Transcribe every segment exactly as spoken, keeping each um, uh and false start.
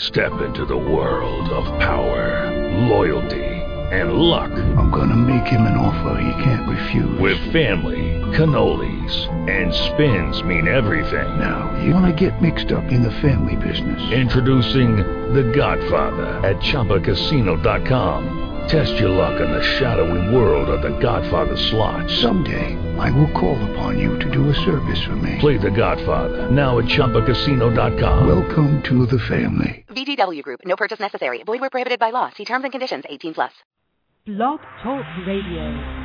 Step into the world of power, loyalty, and luck. I'm gonna make him an offer he can't refuse. With family, cannolis, and spins mean everything. Now, you wanna get mixed up in the family business. Introducing The Godfather at Chumba Casino dot com. Test your luck in the shadowy world of The Godfather slot. Someday, I will call upon you to do a service for me. Play The Godfather, now at Chumba Casino dot com. Welcome to the family. V G W Group, no purchase necessary. Void where prohibited by law. See terms and conditions, eighteen plus. Blog Talk Radio.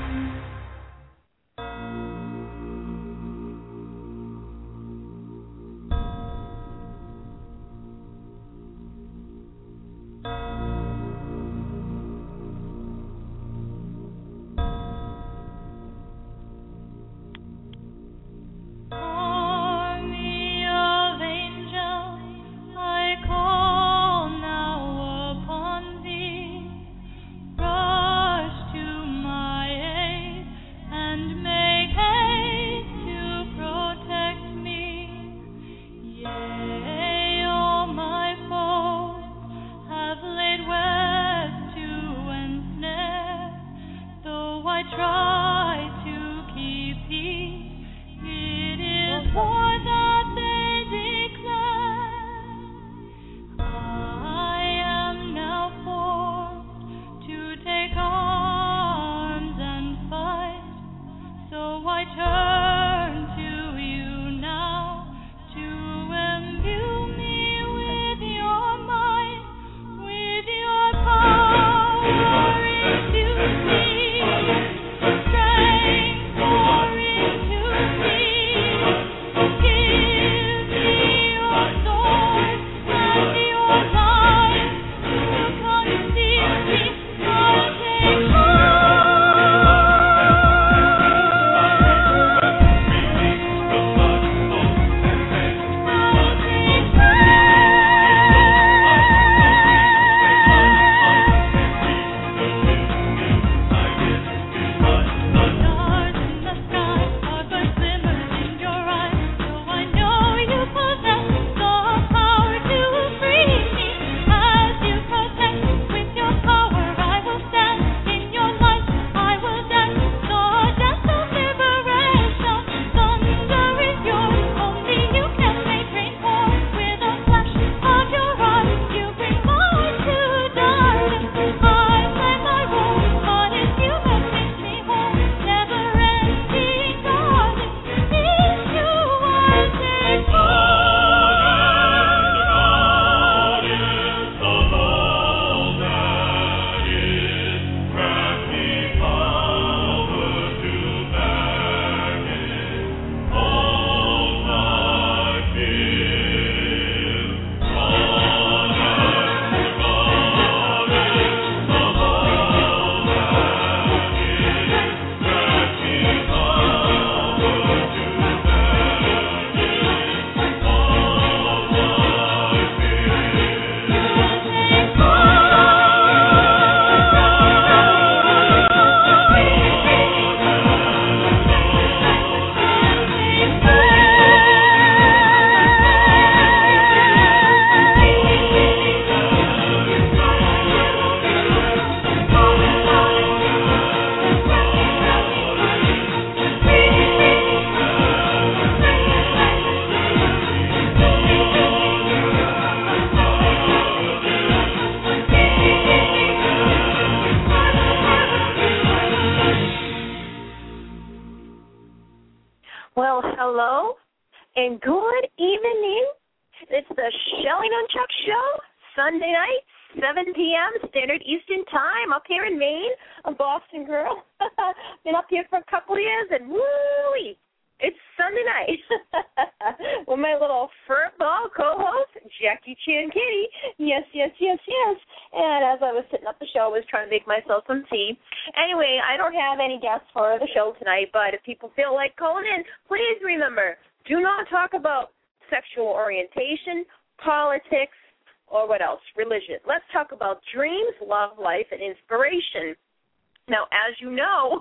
But if people feel like calling in, please remember, do not talk about sexual orientation, politics, or what else? Religion. Let's talk about dreams, love, life, and inspiration. Now, as you know,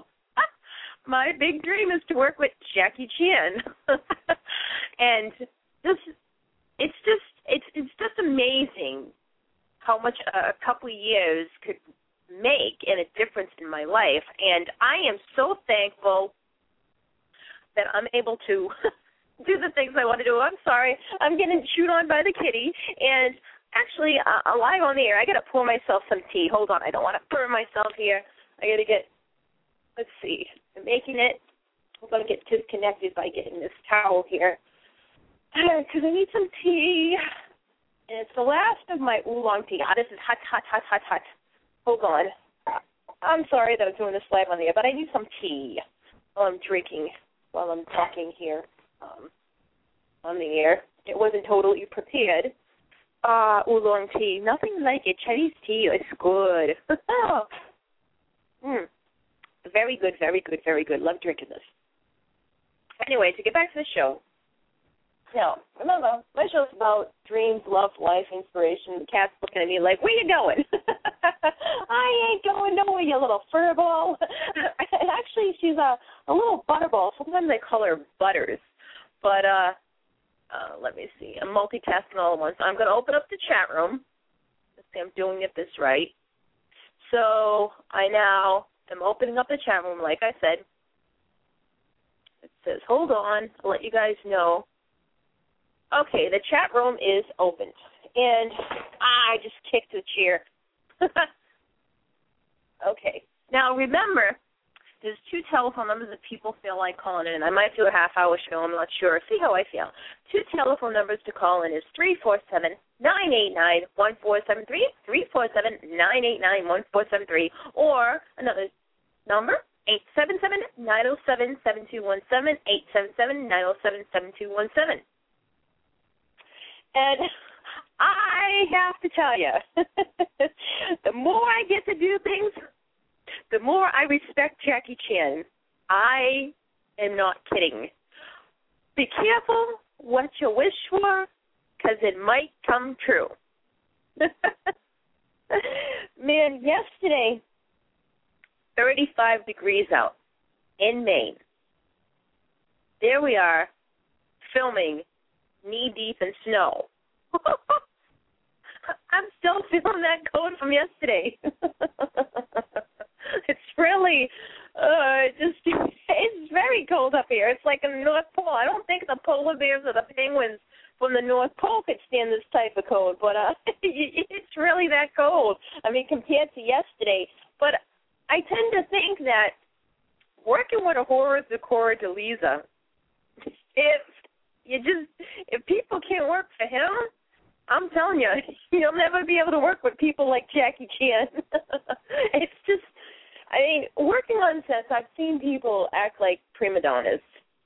my big dream is to work with Jackie Chan. And this, it's just, it's it's just amazing how much a couple of years could make in a difference in my life. And I am so thankful that I'm able to do the things I want to do. I'm sorry. I'm getting chewed on by the kitty. And actually, uh, live on the air, I got to pour myself some tea. Hold on. I don't want to burn myself here. I got to get, let's see, I'm making it. I'm going to get disconnected by getting this towel here because I need some tea. And it's the last of my oolong tea. Ah, this is hot, hot, hot, hot, hot. Hold on. I'm sorry that I'm doing this live on the air, but I need some tea while I'm drinking, while I'm talking here um, on the air. It wasn't totally prepared. Uh, oolong tea. Nothing like it. Chinese tea is good. mm. Very good, very good, very good. Love drinking this. Anyway, to get back to the show. Now, remember, my show's about dreams, love, life, inspiration. The cat's looking at me like, where you going? I ain't going nowhere, you little furball. Actually, she's a, a little butterball. Sometimes I call her Butters. But uh, uh, let me see. I'm multitasking all at once. I'm going to open up the chat room. Let's see, I'm doing it this right. So I now am opening up the chat room, like I said. It says, hold on. I'll let you guys know. Okay, the chat room is opened. And ah, I just kicked the chair. Okay. Now, remember, there's two telephone numbers that people feel like calling in. I might do a half-hour show. I'm not sure. See how I feel. Two telephone numbers to call in is three four seven, nine eight nine, one four seven three, three four seven, nine eight nine, one four seven three, or another number, eight seven seven, nine oh seven, seven two one seven, eight seven seven, nine oh seven, seven two one seven. And I have to tell you, the more I get to do things, the more I respect Jackie Chan. I am not kidding. Be careful what you wish for, because it might come true. Man, yesterday, thirty-five degrees out in Maine. There we are, filming knee-deep in snow. I'm still feeling that cold from yesterday. It's really, uh, just, it's very cold up here. It's like in the North Pole. I don't think the polar bears or the penguins from the North Pole could stand this type of cold, but uh, it's really that cold. I mean, compared to yesterday. But I tend to think that working with a Horace Zecora DeLisa, if you just, if people can't work for him, I'm telling you, you'll never be able to work with people like Jackie Chan. It's just, I mean, working on sets, I've seen people act like prima donnas.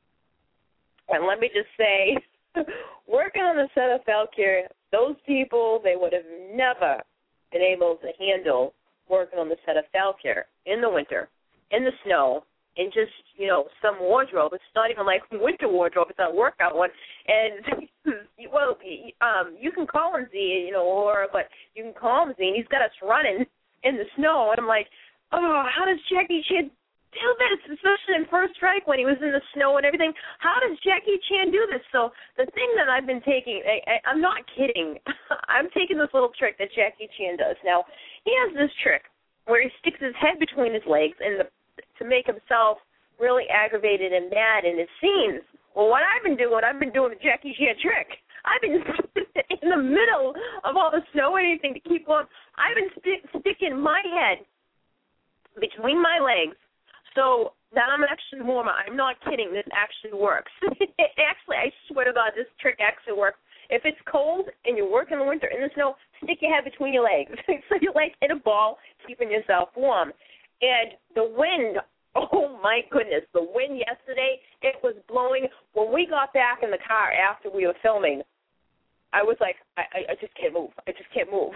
And let me just say, working on the set of Valkyrie, those people, they would have never been able to handle working on the set of Valkyrie in the winter, in the snow, in just, you know, some wardrobe. It's not even like winter wardrobe. It's a workout one. And, well, um, you can call him Z, you know, or, but you can call him Z, and he's got us running in the snow. And I'm like, oh, how does Jackie Chan do this, especially in First Strike when he was in the snow and everything? How does Jackie Chan do this? So the thing that I've been taking, I, I, I'm not kidding. I'm taking this little trick that Jackie Chan does. Now, he has this trick where he sticks his head between his legs and the to make himself really aggravated and mad in his scenes. Well, what I've been doing, I've been doing the Jackie Chan trick. I've been in the middle of all the snow and anything to keep on. I've been st- sticking my head between my legs so that I'm actually warmer. I'm not kidding. This actually works. Actually, I swear to God, this trick actually works. If it's cold and you work in the winter in the snow, stick your head between your legs. So you're like in a ball, keeping yourself warm. And the wind, oh, my goodness, the wind yesterday, it was blowing. When we got back in the car after we were filming, I was like, I, I just can't move. I just can't move.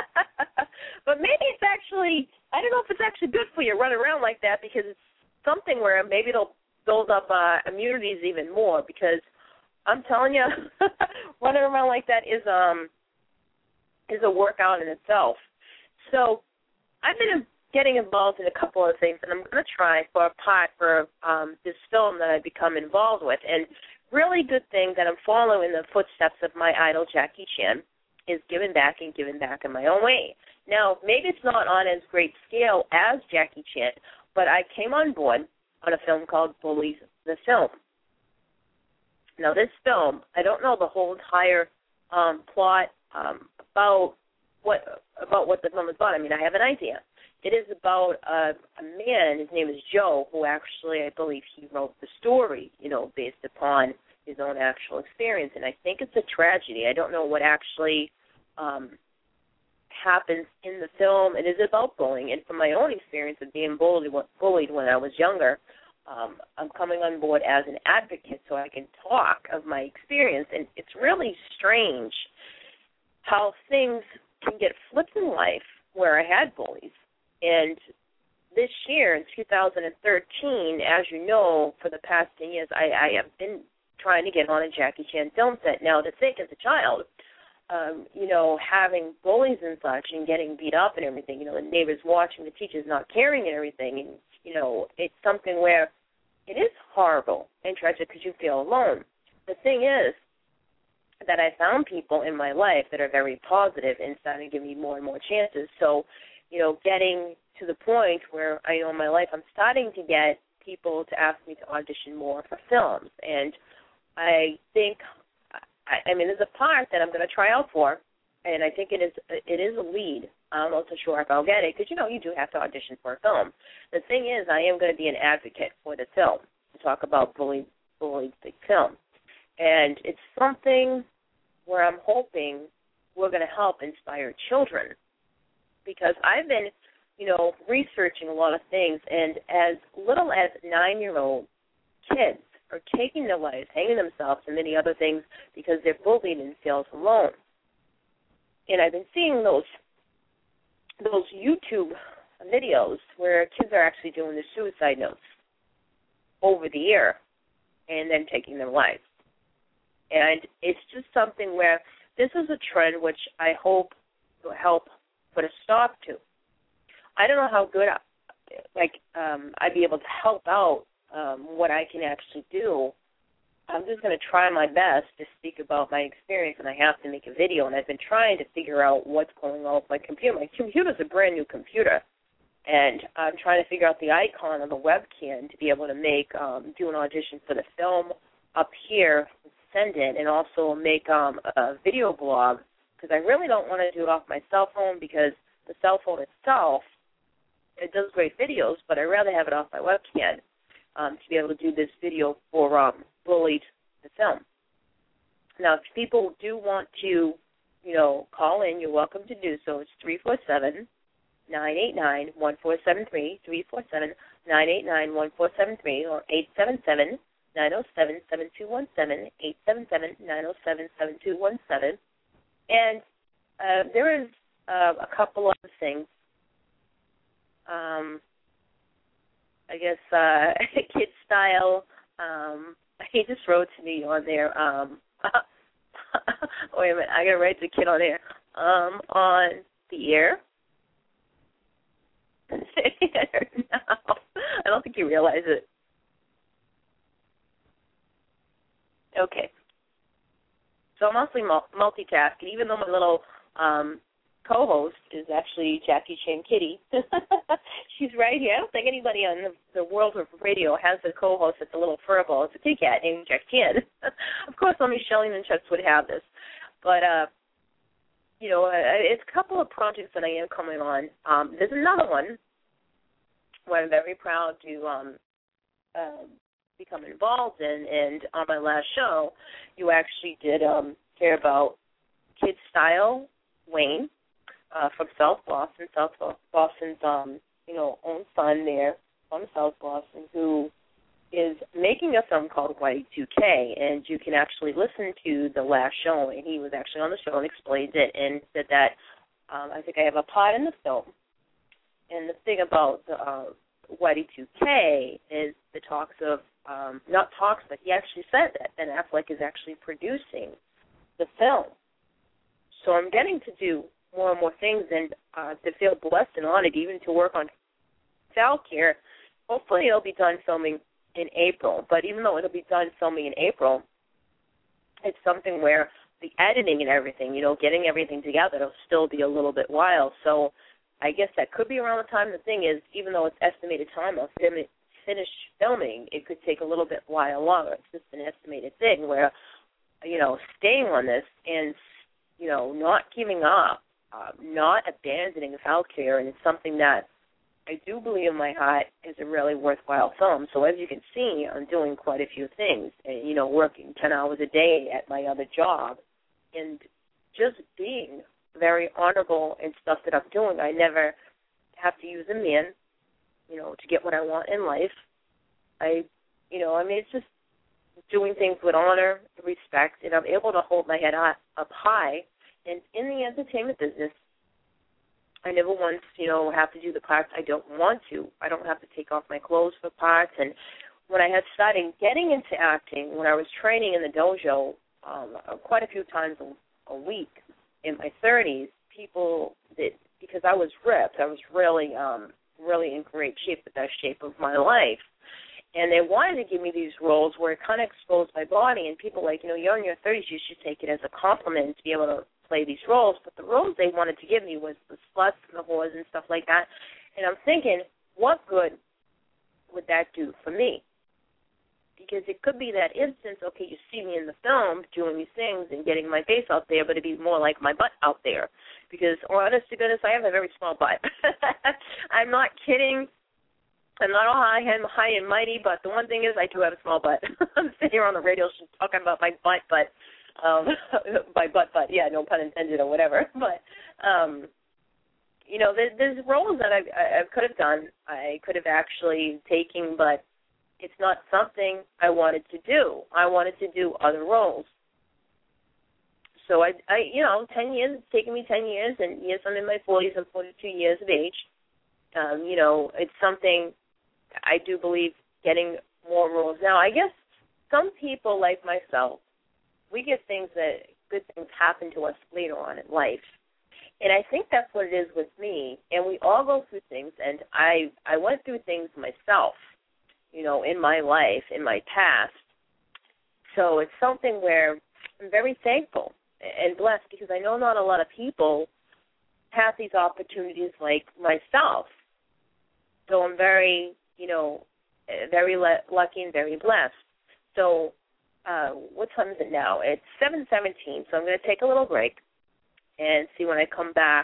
But maybe it's actually, I don't know if it's actually good for you to run around like that, because it's something where maybe it'll build up uh, immunities even more, because I'm telling you, running around like that is um is a workout in itself. So I've been getting involved in a couple of things, and I'm going to try for a part for um, this film that I've become involved with. And really good thing that I'm following the footsteps of my idol, Jackie Chan. is giving back and giving back in my own way. Now, maybe it's not on as great scale as Jackie Chan, but I came on board on a film called Bullies the Film. Now, this film, I don't know the whole entire um, plot um, about what about what the film is about. I mean, I have an idea. It is about a, a man, his name is Joe, who actually, I believe he wrote the story, you know, based upon his own actual experience. And I think it's a tragedy. I don't know what actually um, happens in the film. It is about bullying. And from my own experience of being bullied, bullied when I was younger, um, I'm coming on board as an advocate so I can talk of my experience. And it's really strange how things can get flipped in life where I had bullies. And this year, in two thousand thirteen, as you know, for the past ten years, I, I have been trying to get on a Jackie Chan film set. Now, to think as a child, um, you know, having bullies and such and getting beat up and everything, you know, the neighbors watching, the teachers not caring and everything, and, you know, it's something where it is horrible and tragic because you feel alone. The thing is that I found people in my life that are very positive and starting to give me more and more chances. So, you know, getting to the point where I know in my life I'm starting to get people to ask me to audition more for films. And I think, I, I mean, there's a part that I'm going to try out for, and I think it is it is a lead. I'm not so sure if I'll get it, because, you know, you do have to audition for a film. The thing is, I am going to be an advocate for the film, to talk about bullied, bullied big film. And it's something where I'm hoping we're going to help inspire children. Because I've been, you know, researching a lot of things, and as little as nine-year-old kids are taking their lives, hanging themselves, and many other things because they're bullied and feel alone. And I've been seeing those those YouTube videos where kids are actually doing the suicide notes over the air and then taking their lives. And it's just something where this is a trend which I hope will help put a stop to. I don't know how good, I, like, um, I'd be able to help out um, what I can actually do. I'm just going to try my best to speak about my experience, and I have to make a video, and I've been trying to figure out what's going on with my computer. My computer's a brand-new computer, and I'm trying to figure out the icon on the webcam to be able to make, um, do an audition for the film up here, send it, and also make um, a video blog, because I really don't want to do it off my cell phone, because the cell phone itself, it does great videos, but I'd rather have it off my webcam um, to be able to do this video for um, Bullied the Film. Now, if people do want to, you know, call in, you're welcome to do so. It's three four seven, nine eight nine, one four seven three, three four seven, nine eight nine, one four seven three, or eight seven seven, nine oh seven, seven two one seven, eight seven seven, nine oh seven, seven two one seven. And uh, there is uh, a couple other things. Um, I guess uh, Kid Style, um, he just wrote to me on there. Um, wait a minute, I got to write the kid on there. Um, on the air. No, I don't think you realize it. Okay. So I'm mostly multitasking, even though my little um, co-host is actually Jackie Chan Kitty. She's right here. I don't think anybody on the, the world of radio has a co-host that's a little furball. It's a kitty cat named Jackie Chan. Of course, only Shelley and Chucks would have this. But, uh, you know, it's a couple of projects that I am coming on. Um, there's another one where I'm very proud to um, uh, become involved in, and on my last show, you actually did um, hear about Kid Style Wayne uh, from South Boston, South Boston's um, you know own son there from South Boston, who is making a film called Y two K, and you can actually listen to the last show, and he was actually on the show and explained it and said that um, I think I have a part in the film. And the thing about the uh, Y two K is the talks of, um, not talks, but he actually said that Ben Affleck is actually producing the film. So I'm getting to do more and more things, and uh, to feel blessed and honored even to work on Valkyr. Hopefully it'll be done filming in April, but even though it'll be done filming in April, it's something where the editing and everything, you know, getting everything together, it'll still be a little bit while. So I guess that could be around the time. The thing is, even though it's estimated time of finish filming, it could take a little bit while longer. It's just an estimated thing where, you know, staying on this and, you know, not giving up, uh, not abandoning healthcare, and it's something that I do believe in my heart is a really worthwhile film. So as you can see, I'm doing quite a few things, and, you know, working ten hours a day at my other job, and just being very honorable in stuff that I'm doing. I never have to use a man, you know, to get what I want in life. I, you know, I mean, it's just doing things with honor, respect, and I'm able to hold my head up high. And in the entertainment business, I never once, you know, have to do the parts I don't want to. I don't have to take off my clothes for parts. And when I had started getting into acting, when I was training in the dojo um, quite a few times a, a week in my thirties, people that, because I was ripped, I was really, um, really in great shape, the best shape of my life. And they wanted to give me these roles where it kind of exposed my body, and people like, you know, you're in your thirties, you should take it as a compliment to be able to play these roles. But the roles they wanted to give me was the sluts and the whores and stuff like that. And I'm thinking, what good would that do for me? Because it could be that instance, okay, you see me in the film doing these things and getting my face out there, but it'd be more like my butt out there. Because, honest to goodness, I have a very small butt. I'm not kidding. I'm not all high and high and mighty, but the one thing is I do have a small butt. I'm sitting here on the radio talking about my butt, but um, my butt, butt, yeah, no pun intended or whatever. But um, you know, there, there's roles that I, I could have done, I could have actually taken, but it's not something I wanted to do. I wanted to do other roles. So I, I, you know, ten years. It's taken me ten years, and yes, I'm in my forties. I'm forty-two years of age. Um, you know, it's something. I do believe getting more roles. Now, I guess some people like myself, we get things that, good things happen to us later on in life. And I think that's what it is with me. And we all go through things, and I, I went through things myself, you know, in my life, in my past. So it's something where I'm very thankful and blessed, because I know not a lot of people have these opportunities like myself. So I'm very, you know, very le- lucky and very blessed. So uh, what time is it now? It's seven seventeen, so I'm going to take a little break and see when I come back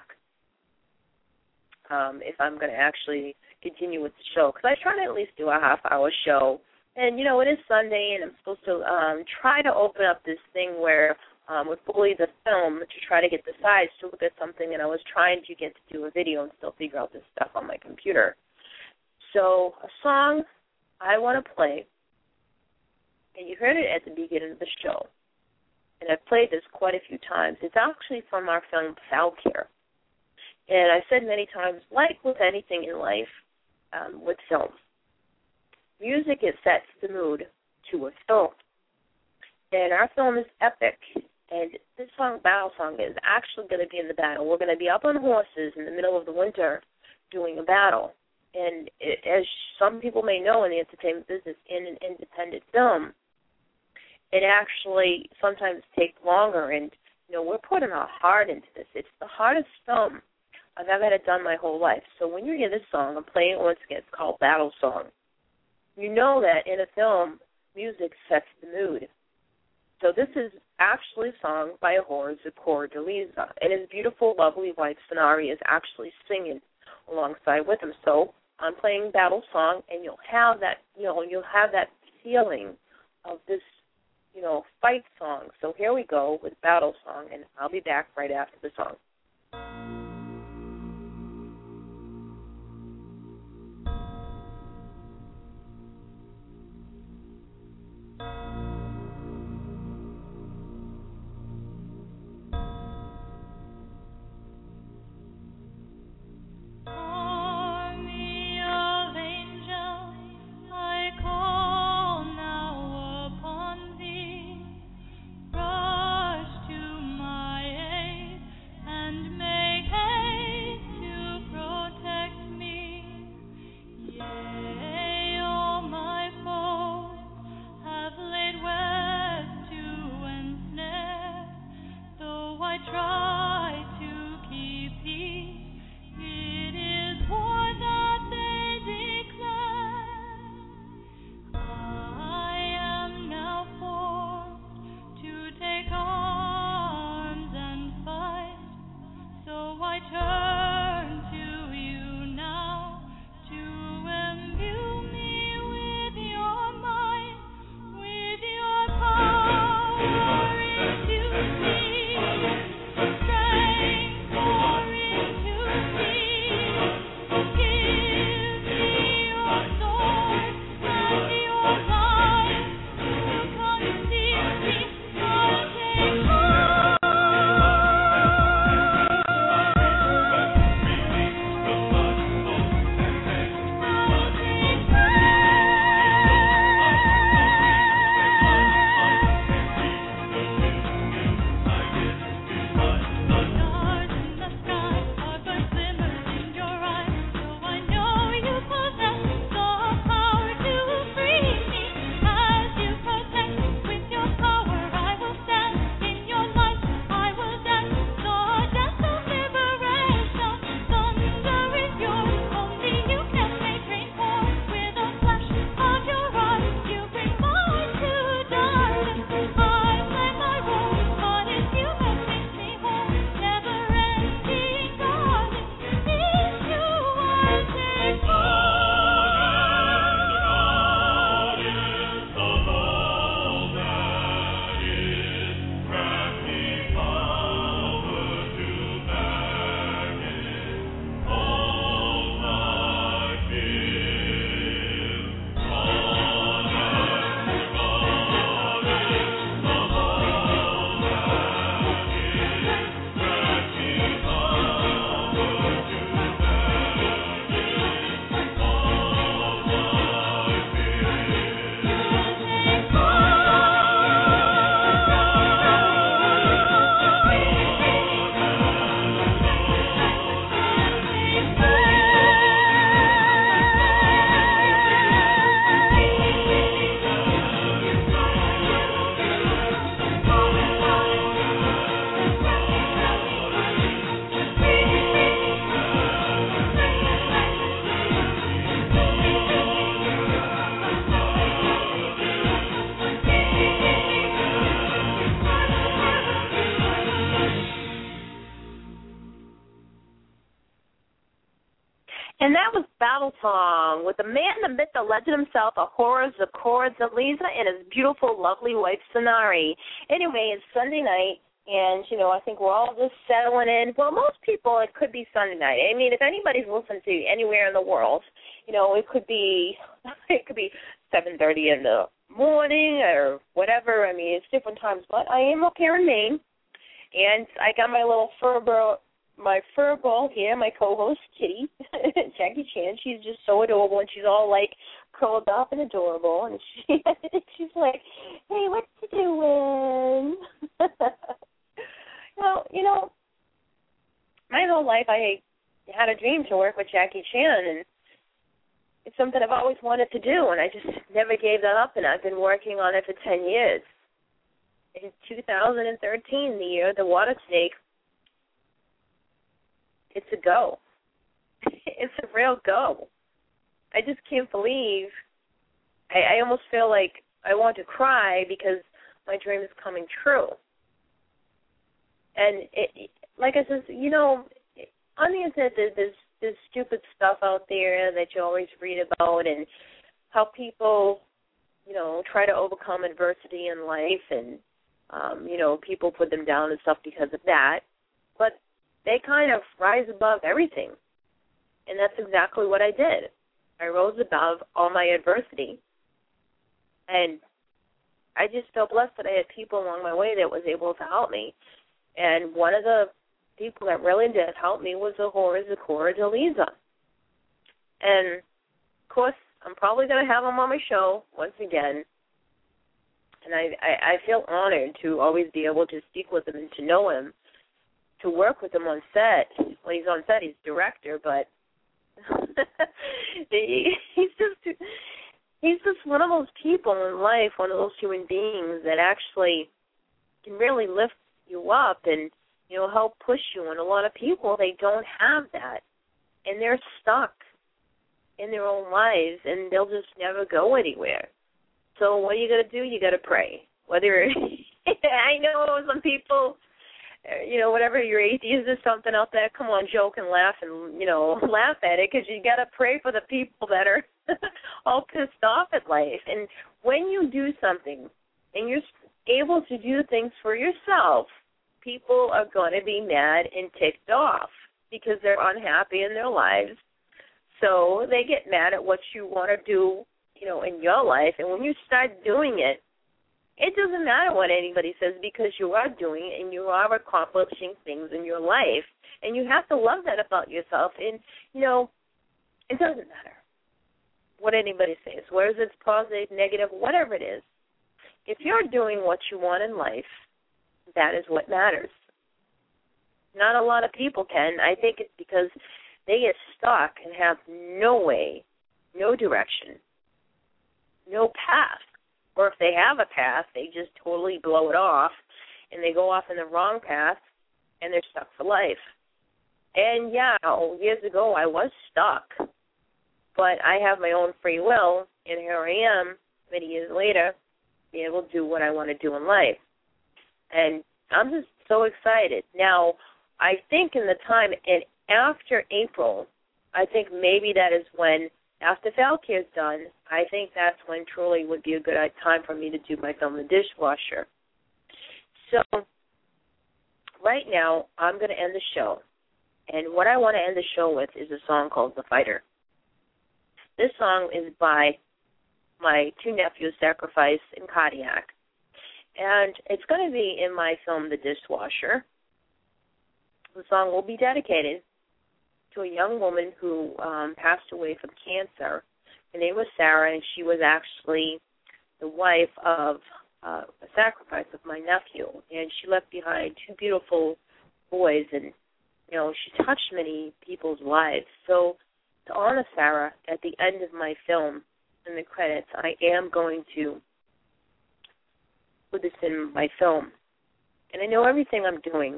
um, if I'm going to actually continue with the show. Because I try to at least do a half-hour show. And, you know, it is Sunday, and I'm supposed to um, try to open up this thing where um, with Bully the Film to try to get the size to look at something, and I was trying to get to do a video and still figure out this stuff on my computer. So a song I want to play, and you heard it at the beginning of the show, and I've played this quite a few times. It's actually from our film Falcare. And I said many times, like with anything in life, um, with film, music, it sets the mood to a film. And our film is epic, and this song, Battle Song, is actually going to be in the battle. We're going to be up on horses in the middle of the winter doing a battle. And it, as some people may know in the entertainment business, in an independent film, it actually sometimes takes longer. And, you know, we're putting our heart into this. It's the hardest film I've ever had done my whole life. So when you hear this song, I'm playing it once again, it's called Battle Song. You know that in a film, music sets the mood. So this is actually a song by a horse, Cor DeLisa. And his beautiful, lovely wife, Sonari, is actually singing alongside with him. So I'm playing Battle Song, and you'll have that, you know, you'll have that feeling of this, you know, fight song. So here we go with Battle Song, and I'll be back right after the song. And And that was Battle Song with the man, the myth, the legend himself, Ahura Zakora Zaliza, and his beautiful, lovely wife, Sonari. Anyway, it's Sunday night, and, you know, I think we're all just settling in. Well, most people, it could be Sunday night. I mean, if anybody's listening to anywhere in the world, you know, it could be it could be seven thirty in the morning or whatever. I mean, it's different times. But I am up here in Maine, and I got my little fur ball, my fur ball here, my co-host, Kitty, Jackie Chan. She's just so adorable, and she's all, like, curled up and adorable. And she, she's like, hey, what you doing? Well, you know, my whole life I had a dream to work with Jackie Chan, and it's something I've always wanted to do, and I just never gave that up, and I've been working on it for ten years. In two thousand thirteen, the year the water snake, it's a go. It's a real go. I just can't believe, I, I almost feel like I want to cry because my dream is coming true. And it, like I said, you know, on the internet there's, there's, there's stupid stuff out there that you always read about, and how people, you know, try to overcome adversity in life, and, um, you know, people put them down and stuff because of that. But they kind of rise above everything. And that's exactly what I did. I rose above all my adversity. And I just felt blessed that I had people along my way that was able to help me. And one of the people that really did help me was Ahura Zakora Zaliza. And, of course, I'm probably going to have him on my show once again. And I, I, I feel honored to always be able to speak with him and to know him, to work with him on set. When he's on set, he's director, but he's just he's just one of those people in life, one of those human beings that actually can really lift you up and, you know, help push you. And a lot of people, they don't have that, and they're stuck in their own lives, and they'll just never go anywhere. So what are you going to do? You got to pray. Whether I know some people, you know, whatever your atheist or something out there, come on, joke and laugh and, you know, laugh at it, because you got to pray for the people that are all pissed off at life. And when you do something and you're able to do things for yourself, people are going to be mad and ticked off because they're unhappy in their lives. So they get mad at what you want to do, you know, in your life. And when you start doing it, it doesn't matter what anybody says, because you are doing it and you are accomplishing things in your life. And you have to love that about yourself. And, you know, it doesn't matter what anybody says, whether it's positive, negative, whatever it is. If you're doing what you want in life, that is what matters. Not a lot of people can. I think it's because they get stuck and have no way, no direction, no path. Or if they have a path, they just totally blow it off, and they go off in the wrong path, and they're stuck for life. And, yeah, years ago I was stuck, but I have my own free will, and here I am, many years later, being able to do what I want to do in life. And I'm just so excited. Now, I think in the time, and after April, I think maybe that is when, after Valkyrie is done, I think that's when truly would be a good time for me to do my film, The Dishwasher. So right now, I'm going to end the show. And what I want to end the show with is a song called The Fighter. This song is by my two nephews, Sacrifice and Kodiak. And it's going to be in my film, The Dishwasher. The song will be dedicated to a young woman who um, passed away from cancer. Her name was Sarah, and she was actually the wife of uh, a sacrifice of my nephew. And she left behind two beautiful boys, and, you know, she touched many people's lives. So to honor Sarah, at the end of my film, in the credits, I am going to put this in my film. And I know everything I'm doing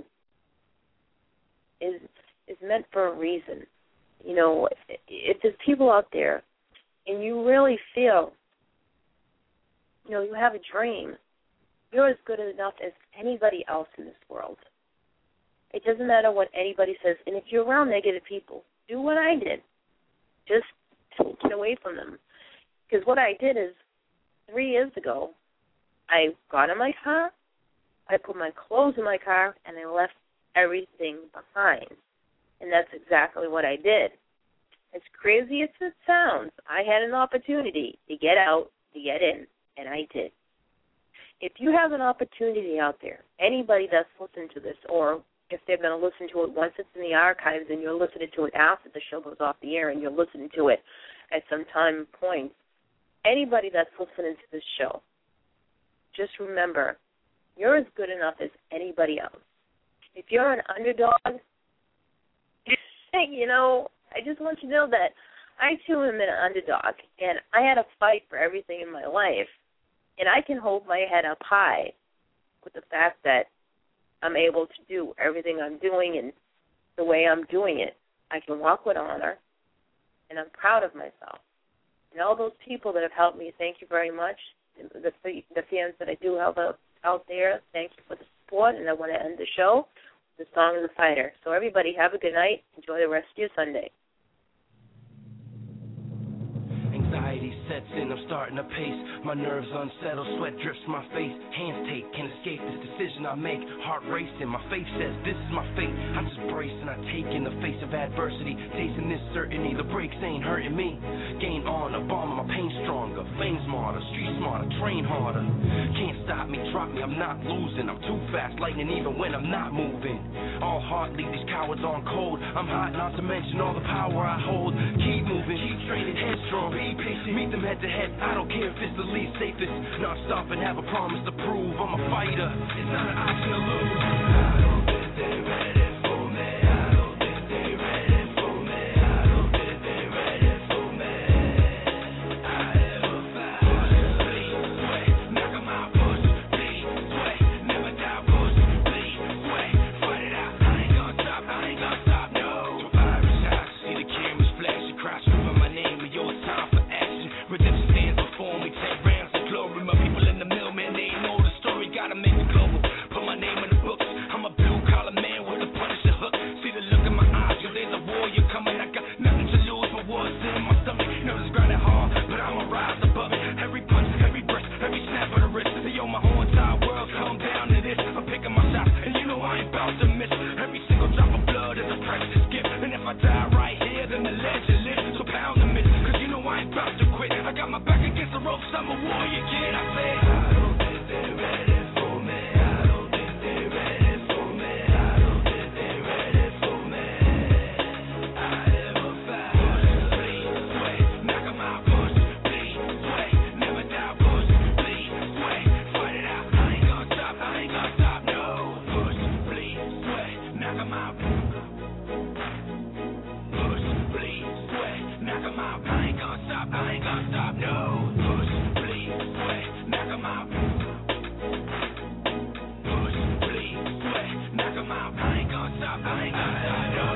is is meant for a reason. You know, if, if there's people out there and you really feel, you know, you have a dream, you're as good enough as anybody else in this world. It doesn't matter what anybody says. And if you're around negative people, do what I did. Just get away from them. Because what I did is, three years ago, I got in my car, I put my clothes in my car, and I left everything behind. And that's exactly what I did. As crazy as it sounds, I had an opportunity to get out, to get in, and I did. If you have an opportunity out there, anybody that's listening to this, or if they're going to listen to it once it's in the archives and you're listening to it after the show goes off the air and you're listening to it at some time point, anybody that's listening to this show, just remember, you're as good enough as anybody else. If you're an underdog, you know, I just want you to know that I, too, am an underdog, and I had to fight for everything in my life, and I can hold my head up high with the fact that I'm able to do everything I'm doing and the way I'm doing it. I can walk with honor, and I'm proud of myself. And all those people that have helped me, thank you very much. The, the fans that I do have out, out there, thank you for the support, and I want to end the show. The song of The Fighter. So everybody have a good night. Enjoy the rest of your Sunday. Anxiety sets in, I'm starting to pace. My nerves unsettled, sweat drips my face. Hands take, can't escape this decision I make. Heart racing, my faith says this is my fate. I just brace and I take in the face of adversity. Tasting this certainty, the breaks ain't hurting me. Gain honor, bomb my pain stronger. Fame smarter, street smarter, train harder. Can't stop me, drop me, I'm not losing. I'm too fast, lightning even when I'm not moving. All heart leave these cowards on cold. I'm hot, not to mention all the power I hold. Keep moving, keep training, headstrong. Be patient, meet them head to head. I don't care if it's the least safest. Not stop and have a promise to prove. I'm a fighter. It's not an option to lose. I don't think they're ready for me. I don't think they're ready for me. I don't think they're ready for me. I ever fight. Push, bleed, sweat, knock 'em out. Push, bleed, sweat, never die. Push, bleed, sweat, fight it out. I ain't gonna stop. I ain't gonna stop. No. Survivor shots, see the cameras flash. You cry, screaming my name, and your time for action. Redemption stands before me. Ten rounds of glory. My people in the mill, man, they ain't know the story. Gotta make it global. Put my name in the books. I'm And if I die right here, then the legend lives. So pound the myth, cause you know I ain't about to quit. I got my back against the ropes, I'm a warrior kid. I say, I don't think they're ready for me. I don't think they're ready for me. I don't think they're ready for me. I never fight. Push, bleed, sweat, knock 'em out. Push, bleed, sweat, never doubt. Push, bleed, sweat, fight it out. I ain't gonna stop, I ain't gonna stop, no. Push, bleed, sweat, knock 'em out. Push, bleed, sweat, knock 'em out. I ain't gonna stop, I ain't gonna stop, no. Push, bleed, sweat, knock 'em out. Push, bleed, sweat, knock 'em out. I ain't gonna stop, I ain't gonna stop, no.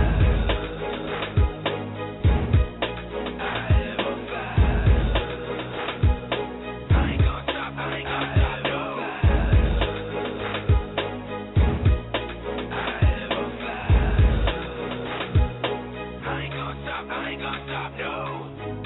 I never fight. I ain't gonna stop, I ain't gonna stop, no. I never fight. I ain't gonna stop, I ain't gonna stop, no.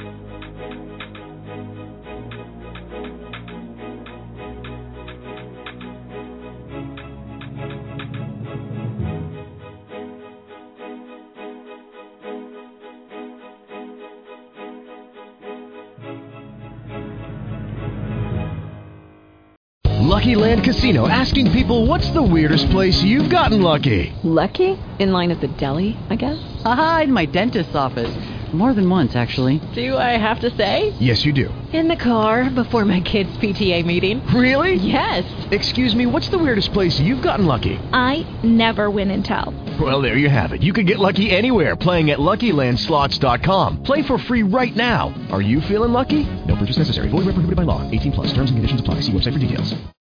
Lucky Land Casino, asking people, what's the weirdest place you've gotten lucky? Lucky? In line at the deli, I guess? Aha, in my dentist's office. More than once, actually. Do I have to say? Yes, you do. In the car before my kids' P T A meeting. Really? Yes. Excuse me, what's the weirdest place you've gotten lucky? I never win and tell. Well, there you have it. You can get lucky anywhere, playing at Lucky Land Slots dot com. Play for free right now. Are you feeling lucky? No purchase necessary. Void where prohibited by law. eighteen plus. Terms and conditions apply. See website for details.